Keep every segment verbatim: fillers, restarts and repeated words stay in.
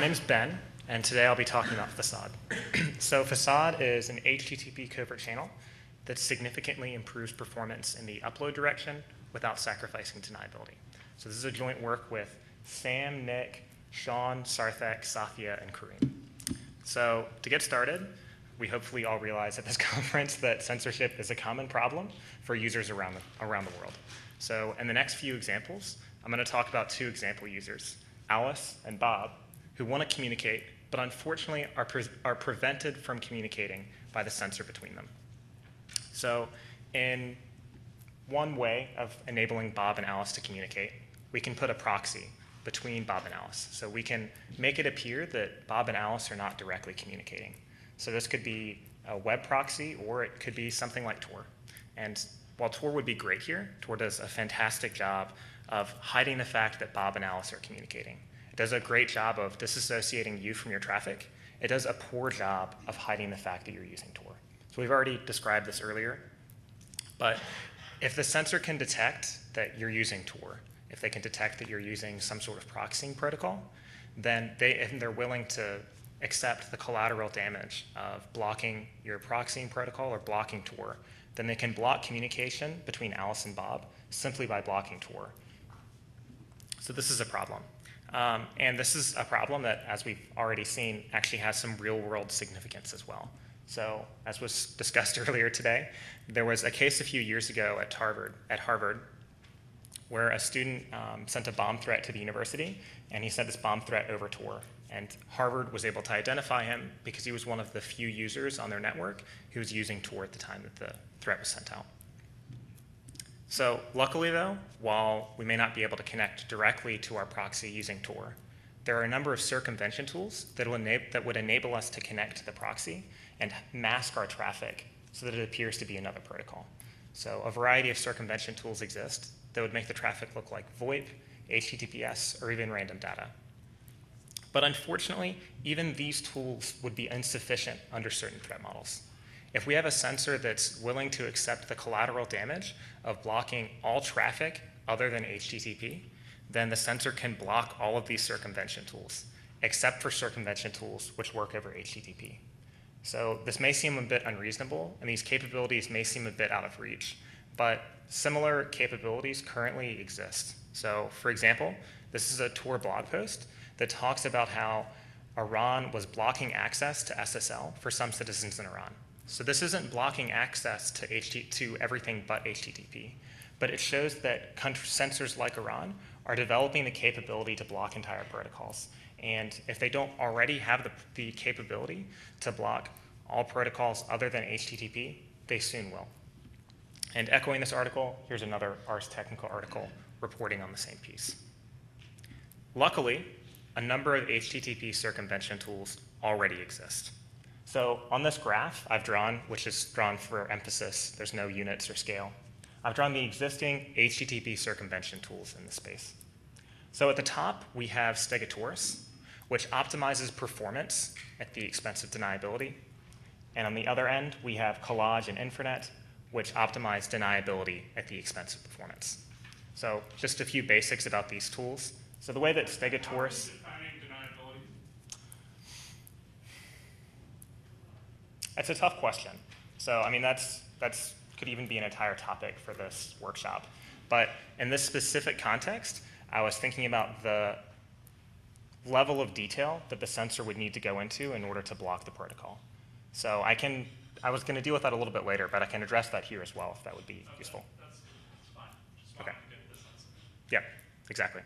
name's Ben, and today I'll be talking about Facade. So Facade is an H T T P covert channel that significantly improves performance in the upload direction without sacrificing deniability. So this is a joint work with Sam, Nick, Sean, Sarthak, Sathya, and Kareem. So to get started, we hopefully all realize at this conference that censorship is a common problem for users around the, around the world. So in the next few examples, I'm going to talk about two example users, Alice and Bob, who want to communicate, but unfortunately are, pre are prevented from communicating by the censor between them. So in one way of enabling Bob and Alice to communicate, we can put a proxy between Bob and Alice. So we can make it appear that Bob and Alice are not directly communicating. So this could be a web proxy, or it could be something like Tor. And while Tor would be great here, Tor does a fantastic job of hiding the fact that Bob and Alice are communicating. It does a great job of disassociating you from your traffic. It does a poor job of hiding the fact that you're using Tor. So we've already described this earlier, but if the censor can detect that you're using Tor, if they can detect that you're using some sort of proxying protocol, then they, and they're willing to accept the collateral damage of blocking your proxying protocol or blocking Tor, then they can block communication between Alice and Bob simply by blocking Tor. So this is a problem. Um, and this is a problem that, as we've already seen, actually has some real-world significance as well. So as was discussed earlier today, there was a case a few years ago at Harvard, at Harvard where a student um, sent a bomb threat to the university, and he sent this bomb threat over Tor. And Harvard was able to identify him because he was one of the few users on their network who was using Tor at the time that the threat was sent out. So luckily, though, while we may not be able to connect directly to our proxy using Tor, there are a number of circumvention tools that, will enable, that would enable us to connect to the proxy and mask our traffic so that it appears to be another protocol. So a variety of circumvention tools exist that would make the traffic look like VoIP, H T T P S, or even random data. But unfortunately, even these tools would be insufficient under certain threat models. If we have a censor that's willing to accept the collateral damage of blocking all traffic other than H T T P, then the censor can block all of these circumvention tools, except for circumvention tools which work over H T T P. So this may seem a bit unreasonable, and these capabilities may seem a bit out of reach, but similar capabilities currently exist. So for example, this is a Tor blog post that talks about how Iran was blocking access to S S L for some citizens in Iran. So this isn't blocking access to, H T to everything but H T T P, but it shows that censors like Iran are developing the capability to block entire protocols. And if they don't already have the, the capability to block all protocols other than H T T P, they soon will. And echoing this article, here's another Ars Technica article reporting on the same piece. Luckily, a number of H T T P circumvention tools already exist. So on this graph I've drawn, which is drawn for emphasis, there's no units or scale, I've drawn the existing H T T P circumvention tools in this space. So at the top, we have Stegosaurus, which optimizes performance at the expense of deniability. And on the other end, we have Collage and Infranet, which optimize deniability at the expense of performance. So just a few basics about these tools. So the way that Stegosaurus... That's a tough question. So, I mean, that's, that's could even be an entire topic for this workshop. But in this specific context, I was thinking about the level of detail that the censor would need to go into in order to block the protocol. So I can, I was going to deal with that a little bit later, but I can address that here as well if that would be okay, useful. That's, that's fine. Just okay. To get the censor. Yeah, exactly.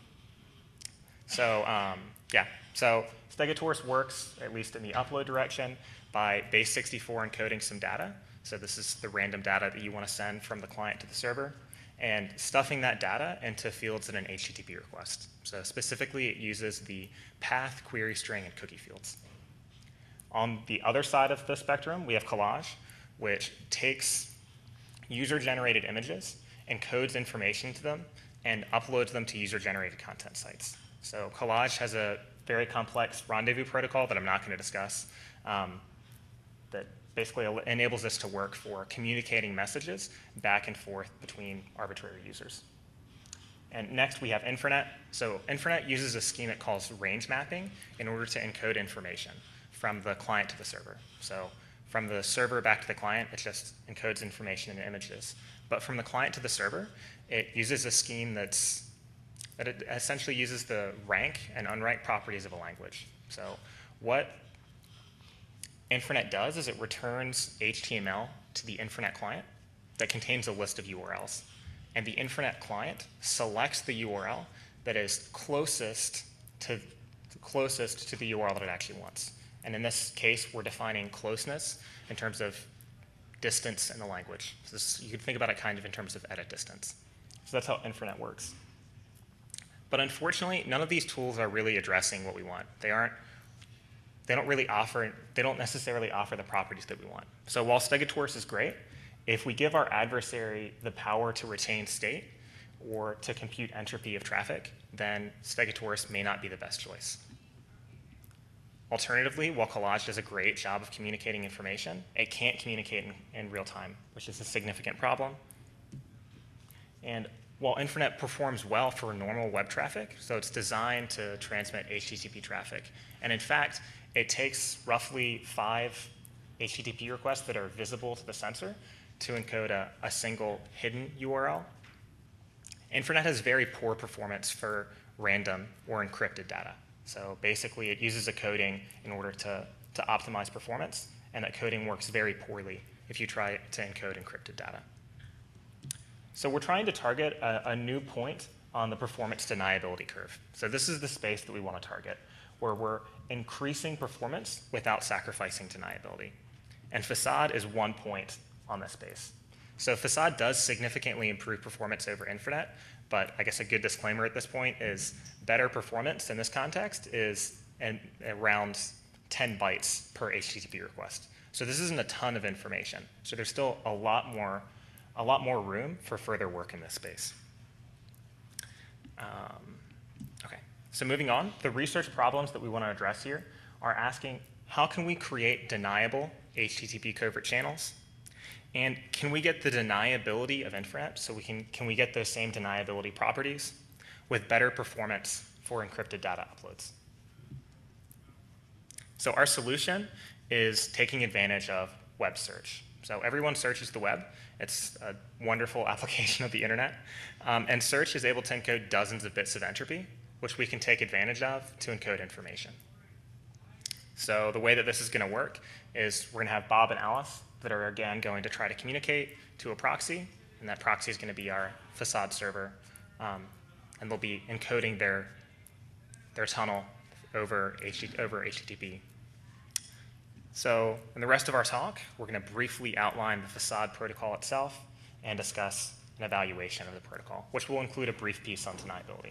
So, um, yeah, so Stegosaurus works, at least in the upload direction, by base sixty-four encoding some data. So this is the random data that you want to send from the client to the server, and stuffing that data into fields in an H T T P request. So specifically, it uses the path, query string, and cookie fields. On the other side of the spectrum, we have Collage, which takes user-generated images, encodes information to them, and uploads them to user-generated content sites. So Collage has a very complex rendezvous protocol that I'm not going to discuss um, that basically enables this to work for communicating messages back and forth between arbitrary users. And next we have Infranet. So Infranet uses a scheme it calls range mapping in order to encode information from the client to the server. So from the server back to the client, it just encodes information in images. But from the client to the server, it uses a scheme that's, that it essentially uses the rank and unrank properties of a language. So what Infranet does is it returns H T M L to the Infranet client that contains a list of U R Ls. And the Infranet client selects the U R L that is closest to, closest to the U R L that it actually wants. And in this case, we're defining closeness in terms of distance in the language. So this, you can think about it kind of in terms of edit distance. So that's how Infranet works. But unfortunately, none of these tools are really addressing what we want. They aren't, they don't really offer, they don't necessarily offer the properties that we want. So while Stegosaurus is great, if we give our adversary the power to retain state or to compute entropy of traffic, then Stegosaurus may not be the best choice. Alternatively, while Collage does a great job of communicating information, it can't communicate in, in real time, which is a significant problem. And while Infranet performs well for normal web traffic, so it's designed to transmit H T T P traffic, and in fact, it takes roughly five H T T P requests that are visible to the sensor to encode a, a single hidden U R L. Infranet has very poor performance for random or encrypted data. So basically, it uses a coding in order to, to optimize performance, and that coding works very poorly if you try to encode encrypted data. So we're trying to target a, a new point on the performance deniability curve. So this is the space that we want to target, where we're increasing performance without sacrificing deniability. And Facade is one point on this space. So Facade does significantly improve performance over Infranet, but I guess a good disclaimer at this point is better performance in this context is an, around ten bytes per H T T P request. So this isn't a ton of information. So there's still a lot more, a lot more room for further work in this space. Um, okay, so moving on, the research problems that we want to address here are asking how can we create deniable H T T P covert channels? And can we get the deniability of Infranet, so we can, can we get those same deniability properties with better performance for encrypted data uploads? So our solution is taking advantage of web search. So everyone searches the web. It's a wonderful application of the internet. Um, and search is able to encode dozens of bits of entropy, which we can take advantage of to encode information. So the way that this is going to work is we're going to have Bob and Alice that are, again, going to try to communicate to a proxy, and that proxy is going to be our Facade server, um, and they'll be encoding their, their tunnel over, H over H T T P. So in the rest of our talk, we're going to briefly outline the Facade protocol itself and discuss an evaluation of the protocol, which will include a brief piece on deniability.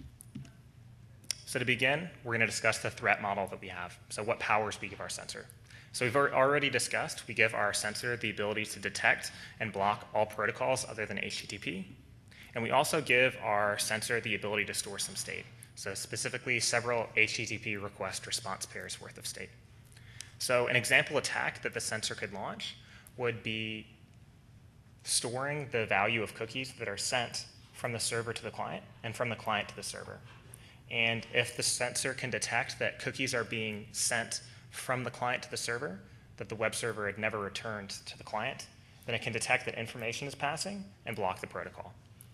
So to begin, we're going to discuss the threat model that we have, so what powers we give our sensor. So we've already discussed, we give our sensor the ability to detect and block all protocols other than H T T P. And we also give our sensor the ability to store some state. So specifically, several H T T P request response pairs worth of state. So an example attack that the sensor could launch would be storing the value of cookies that are sent from the server to the client and from the client to the server. And if the sensor can detect that cookies are being sent from the client to the server, that the web server had never returned to the client, then it can detect that information is passing and block the protocol.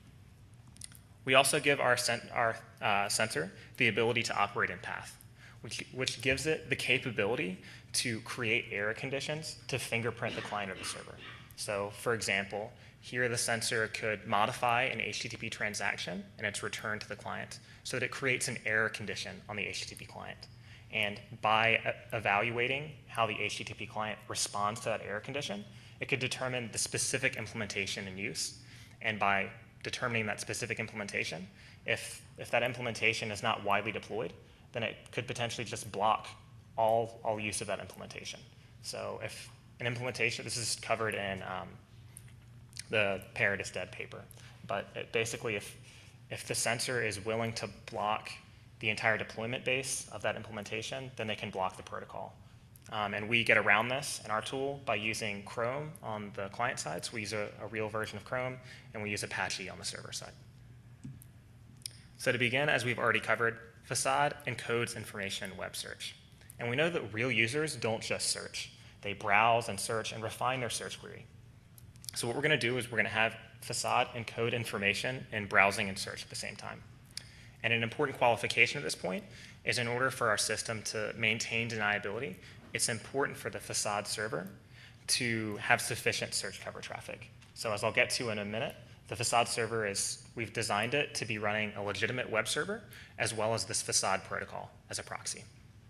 We also give our, sen our uh, sensor the ability to operate in path, which, which gives it the capability to create error conditions to fingerprint the client or the server. So for example, here the sensor could modify an H T T P transaction and it's returned to the client so that it creates an error condition on the H T T P client. And by uh, evaluating how the H T T P client responds to that error condition, it could determine the specific implementation in use. And by determining that specific implementation, if, if that implementation is not widely deployed, then it could potentially just block all, all use of that implementation. So if an implementation, this is covered in um, the Parrot is Dead paper, but it basically if, if the sensor is willing to block the entire deployment base of that implementation, then they can block the protocol. Um, and we get around this in our tool by using Chrome on the client side. So we use a, a real version of Chrome, and we use Apache on the server side. So to begin, as we've already covered, Facade encodes information in web search. And we know that real users don't just search. They browse and search and refine their search query. So what we're going to do is we're going to have Facade encode information in browsing and search at the same time. And an important qualification at this point is in order for our system to maintain deniability, it's important for the Facade server to have sufficient search cover traffic. So as I'll get to in a minute, the Facade server is, we've designed it to be running a legitimate web server as well as this Facade protocol as a proxy.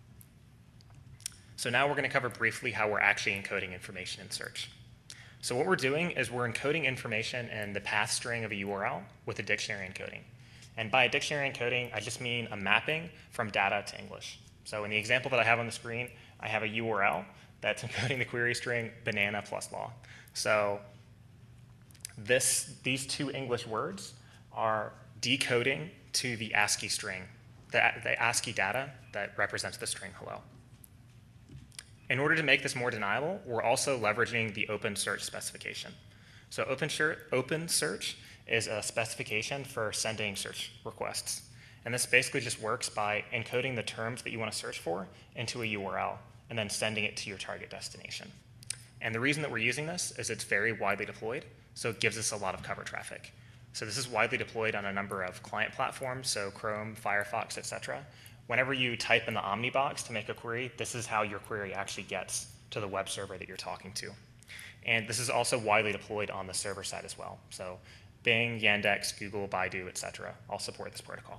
So now we're going to cover briefly how we're actually encoding information in search. So what we're doing is we're encoding information in the path string of a U R L with a dictionary encoding. And by a dictionary encoding, I just mean a mapping from data to English. So in the example that I have on the screen, I have a U R L that's encoding the query string banana plus law. So this, these two English words are decoding to the ASCII string, the, the ASCII data that represents the string hello. In order to make this more deniable, we're also leveraging the Open Search specification. So Open Search, Open Search is a specification for sending search requests. And this basically just works by encoding the terms that you want to search for into a U R L and then sending it to your target destination. And the reason that we're using this is it's very widely deployed, so it gives us a lot of cover traffic. So this is widely deployed on a number of client platforms, so Chrome, Firefox, et cetera. Whenever you type in the Omnibox to make a query, this is how your query actually gets to the web server that you're talking to. And this is also widely deployed on the server side as well. So Bing, Yandex, Google, Baidu, et cetera all support this protocol.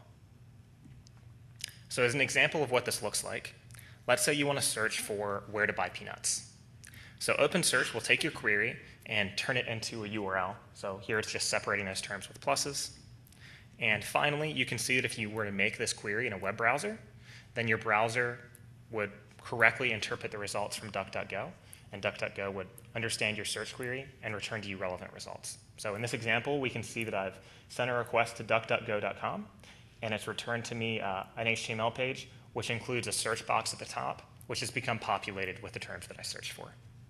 So as an example of what this looks like, let's say you want to search for where to buy peanuts. So Open Search will take your query and turn it into a U R L. So here it's just separating those terms with pluses. And finally, you can see that if you were to make this query in a web browser, then your browser would correctly interpret the results from DuckDuckGo, and DuckDuckGo would understand your search query and return to you relevant results. So in this example, we can see that I've sent a request to duck duck go dot com, and it's returned to me uh, an H T M L page, which includes a search box at the top, which has become populated with the terms that I searched for.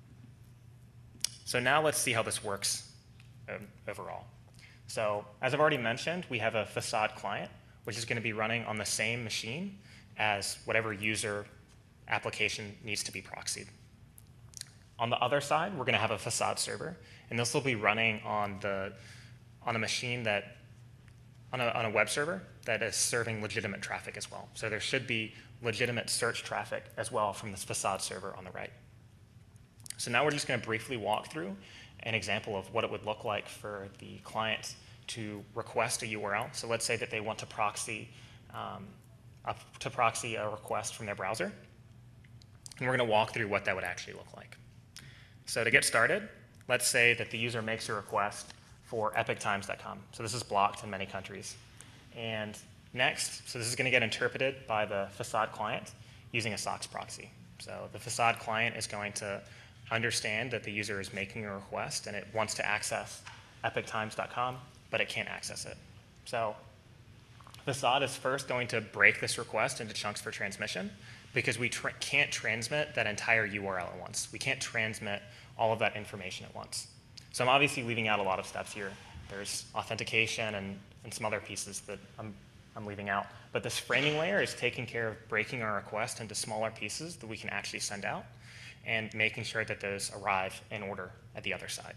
So now let's see how this works um, overall. So as I've already mentioned, we have a Facade client, which is going to be running on the same machine as whatever user application needs to be proxied. On the other side, we're going to have a Facade server, and this will be running on the on a machine that on a, on a web server that is serving legitimate traffic as well. So there should be legitimate search traffic as well from this Facade server on the right. So now we're just going to briefly walk through an example of what it would look like for the client to request a U R L. So let's say that they want to proxy um, up to proxy a request from their browser, and we're going to walk through what that would actually look like. So to get started, let's say that the user makes a request for epic times dot com. So this is blocked in many countries. And next, so this is going to get interpreted by the Facade client using a SOCKS proxy. So the Facade client is going to understand that the user is making a request and it wants to access epic times dot com, but it can't access it. So Facade is first going to break this request into chunks for transmission because we tra can't transmit that entire U R L at once. We can't transmit all of that information at once. So I'm obviously leaving out a lot of steps here. There's authentication and, and some other pieces that I'm, I'm leaving out. But this framing layer is taking care of breaking our request into smaller pieces that we can actually send out and making sure that those arrive in order at the other side.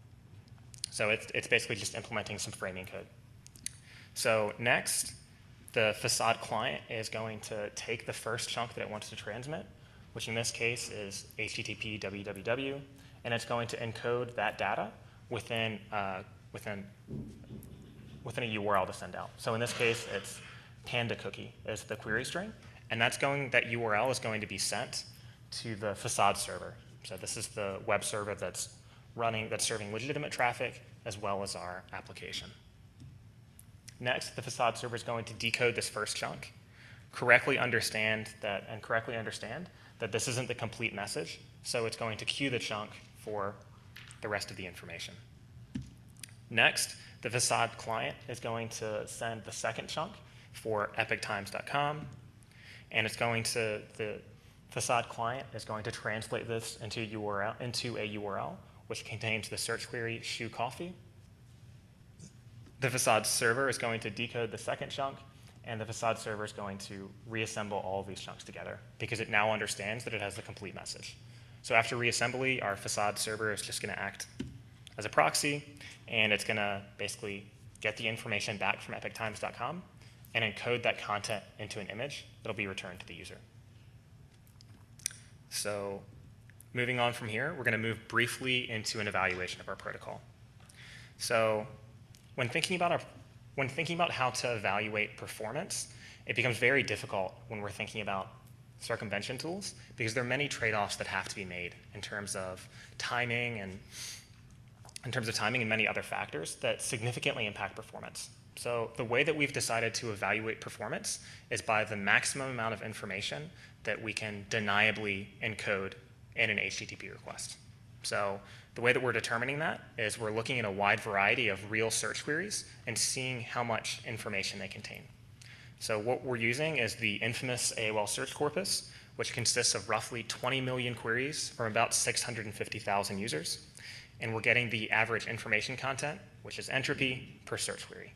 So it's, it's basically just implementing some framing code. So next, the Facade client is going to take the first chunk that it wants to transmit, which in this case is H T T P www, and it's going to encode that data within, uh, within, within a U R L to send out. So in this case, it's panda cookie is the query string, and that's going, that U R L is going to be sent to the Facade server. So this is the web server that's running, that's serving legitimate traffic as well as our application. Next, the Facade server is going to decode this first chunk, correctly understand that, and correctly understand that this isn't the complete message, so it's going to queue the chunk for the rest of the information. Next, the Facade client is going to send the second chunk for epic times dot com, and it's going to, the Facade client is going to translate this into a U R L, into a U R L which contains the search query shoe coffee. The Facade server is going to decode the second chunk and the Facade server is going to reassemble all of these chunks together because it now understands that it has the complete message. So after reassembly, our Facade server is just going to act as a proxy, and it's going to basically get the information back from epoch times dot com and encode that content into an image that'll be returned to the user. So moving on from here, we're going to move briefly into an evaluation of our protocol. So when thinking about our, when thinking about how to evaluate performance, it becomes very difficult when we're thinking about circumvention tools because there are many trade-offs that have to be made in terms of timing and in terms of timing and many other factors that significantly impact performance. So the way that we've decided to evaluate performance is by the maximum amount of information that we can deniably encode in an H T T P request. So the way that we're determining that is we're looking at a wide variety of real search queries and seeing how much information they contain. So what we're using is the infamous A O L search corpus, which consists of roughly twenty million queries from about six hundred fifty thousand users. And we're getting the average information content, which is entropy per search query.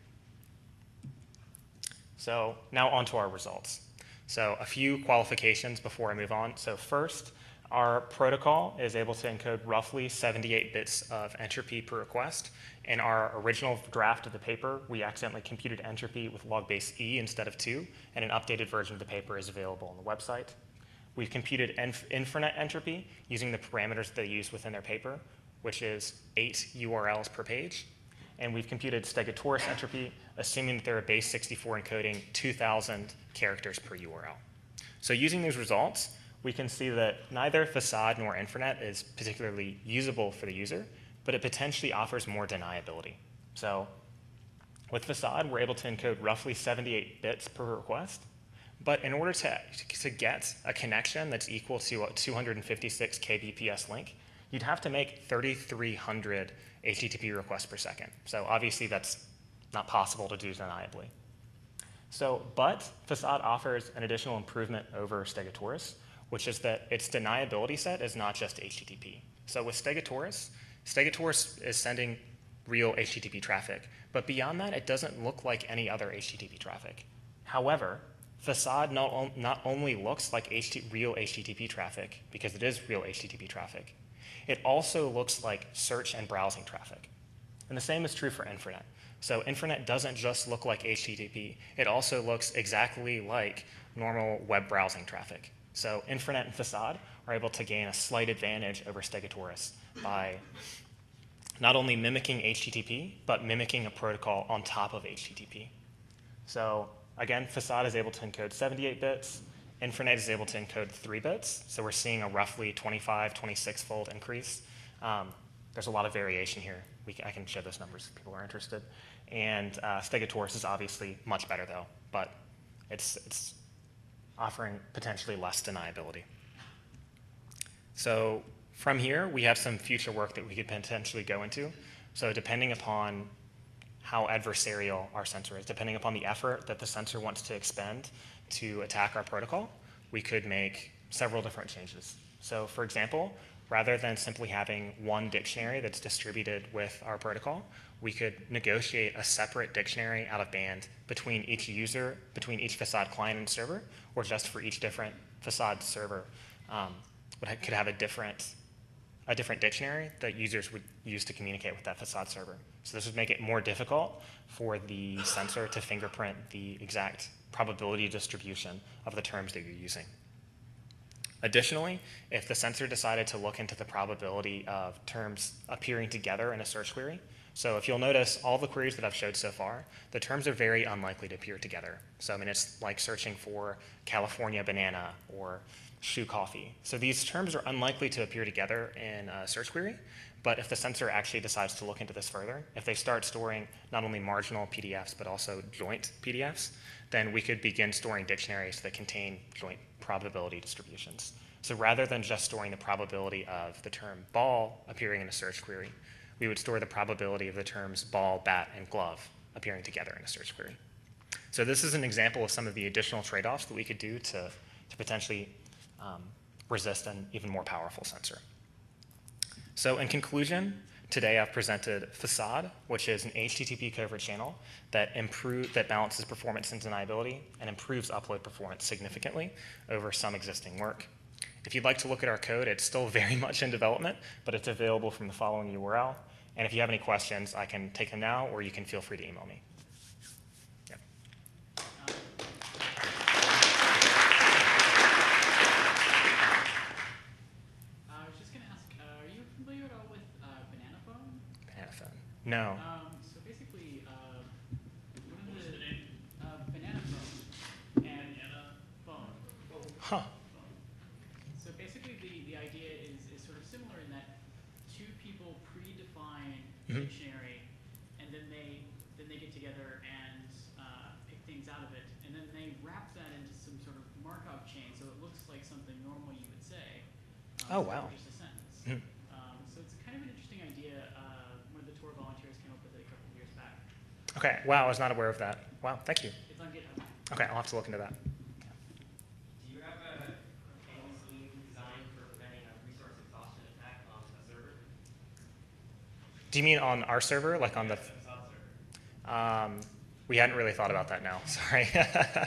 So now on to our results. So a few qualifications before I move on. So first, our protocol is able to encode roughly seventy-eight bits of entropy per request. In our original draft of the paper, we accidentally computed entropy with log base E instead of two, and an updated version of the paper is available on the website. We've computed inf Infranet entropy using the parameters that they use within their paper, which is eight U R Ls per page. And we've computed Stegosaurus entropy, assuming that they're a base sixty-four encoding two thousand characters per U R L. So using these results, we can see that neither Facade nor Infranet is particularly usable for the user, but it potentially offers more deniability. So with Facade, we're able to encode roughly seventy-eight bits per request, but in order to, to get a connection that's equal to a two hundred fifty-six K B P S link, you'd have to make thirty-three hundred H T T P requests per second. So obviously that's not possible to do deniably. So, but Facade offers an additional improvement over Stegosaurus, which is that its deniability set is not just H T T P. So with Stegosaurus, Stegosaurus is sending real H T T P traffic, but beyond that, it doesn't look like any other H T T P traffic. However, Facade not, on, not only looks like H T, real H T T P traffic, because it is real H T T P traffic, it also looks like search and browsing traffic. And the same is true for Infranet. So Infranet doesn't just look like H T T P, it also looks exactly like normal web browsing traffic. So Infranet and Facade are able to gain a slight advantage over Stegosaurus by not only mimicking H T T P, but mimicking a protocol on top of H T T P. So again, Facade is able to encode seventy-eight bits. Infranet is able to encode three bits. So we're seeing a roughly twenty-five, twenty-six fold increase. Um, there's a lot of variation here. We can, I can show those numbers if people are interested. And uh, Stegosaurus is obviously much better though, but it's, it's offering potentially less deniability. So from here, we have some future work that we could potentially go into. So depending upon how adversarial our sensor is, depending upon the effort that the sensor wants to expend to attack our protocol, we could make several different changes. So for example, rather than simply having one dictionary that's distributed with our protocol, we could negotiate a separate dictionary out of band between each user, between each Facade client and server, or just for each different Facade server, um, but could have a different, a different dictionary that users would use to communicate with that Facade server. So this would make it more difficult for the sensor to fingerprint the exact probability distribution of the terms that you're using. Additionally, if the sensor decided to look into the probability of terms appearing together in a search query, so if you'll notice all the queries that I've showed so far, the terms are very unlikely to appear together. So I mean, it's like searching for California banana or shoe coffee. So these terms are unlikely to appear together in a search query, but if the sensor actually decides to look into this further, if they start storing not only marginal P D Fs, but also joint P D Fs, then we could begin storing dictionaries that contain joint probability distributions. So rather than just storing the probability of the term ball appearing in a search query, we would store the probability of the terms ball, bat, and glove appearing together in a search query. So this is an example of some of the additional trade-offs that we could do to, to potentially um, resist an even more powerful sensor. So in conclusion, Today I've presented Facade, which is an H T T P covert channel that improve, that balances performance and deniability and improves upload performance significantly over some existing work. If you'd like to look at our code, it's still very much in development, but it's available from the following U R L. And if you have any questions, I can take them now, or you can feel free to email me. Yep. I was just going to ask, uh, are you familiar at all with uh, Banana Phone? Banana Phone. No. Um, so basically, uh, one of the uh, Banana Phone and Banana Phone. Huh. So basically, the, the idea is, is sort of similar in that two people predefine Mhm. dictionary, and then they then they get together and uh, pick things out of it, and then they wrap that into some sort of Markov chain, so it looks like something normal you would say. Oh, Um, instead wow. of Just a sentence. Mhm. Um, so it's kind of an interesting idea. Uh, one of the Tor volunteers came up with it a couple of years back. Okay. Wow, I was not aware of that. Wow, thank you. It's on GitHub. Okay, I'll have to look into that. Do you have a any scheme designed for preventing a resource exhaustion attack on a server? Do you mean on our server, like on the? Yes, Facade server. Um, we hadn't really thought about that now. Sorry. I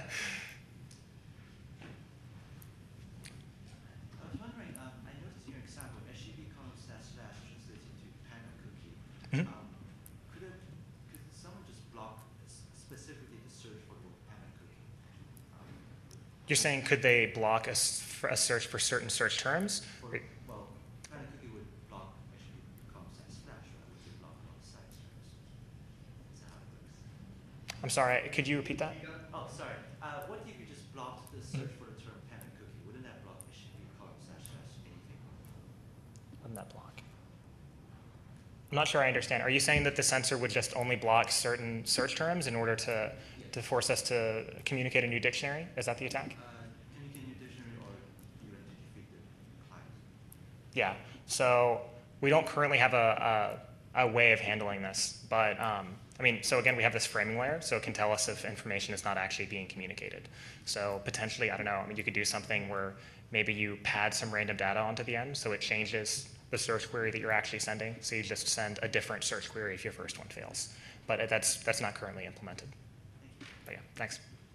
was wondering, um, I noticed your example, H T T P column slash slash translates into Panda cookie. Mhm. Um, could, it, could someone just block s- specifically the search for the word Panda cookie? Um, You're saying could they block a, s- for a search for certain search terms? for, well, Panda cookie would block H T T P column slash slash, right? Which would block all the sites, right? Is that how it works? I'm sorry. Could you repeat that? Oh, sorry. Uh, what if you just blocked the search for the term Panda cookie? Wouldn't that block H T T P column slash slash anything? Wouldn't that block? I'm not sure I understand. Are you saying that the sensor would just only block certain search terms in order to, to force us to communicate a new dictionary? Is that the attack? Uh, communicate new dictionary or you identify the client? Yeah. So we don't currently have a, a, a way of handling this, but um, I mean, so again, we have this framing layer, so it can tell us if information is not actually being communicated. So potentially, I don't know, I mean, you could do something where maybe you pad some random data onto the end, so it changes the search query that you're actually sending. So you just send a different search query if your first one fails. But that's that's not currently implemented. But yeah, thanks.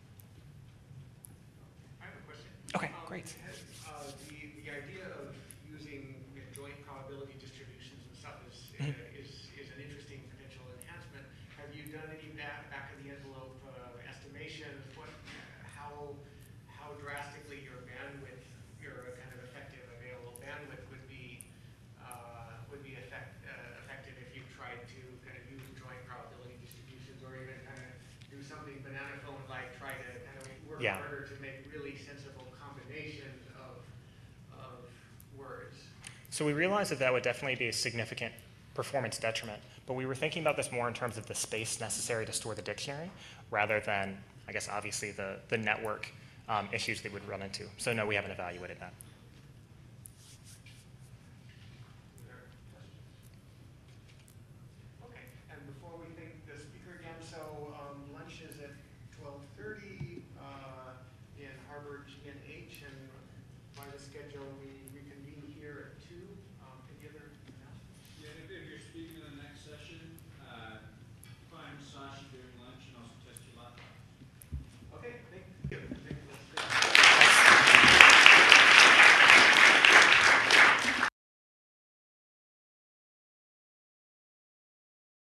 I have a question. Okay, Um, great. has, uh, the, the idea of using you know, joint probability distributions and stuff is, Mhm. uh, is, is an interesting potential enhancement. Have you done any back, back of the envelope uh, estimations? What, how, how drastically your bandwidth, your kind of effective available bandwidth would be, uh, would be effect, uh, affected if you tried to kind of use joint probability distributions, or even kind of do something banana phone like, try to kind of work Yeah. harder to make really sensible combinations of, of words. So we realized that that would definitely be a significant performance detriment, but we were thinking about this more in terms of the space necessary to store the dictionary rather than, I guess, obviously the, the network um, issues that would run into. So no, we haven't evaluated that. Okay, and before we thank the speaker again, so um, lunch is at twelve thirty uh, in Harvard G N H, and by the schedule, we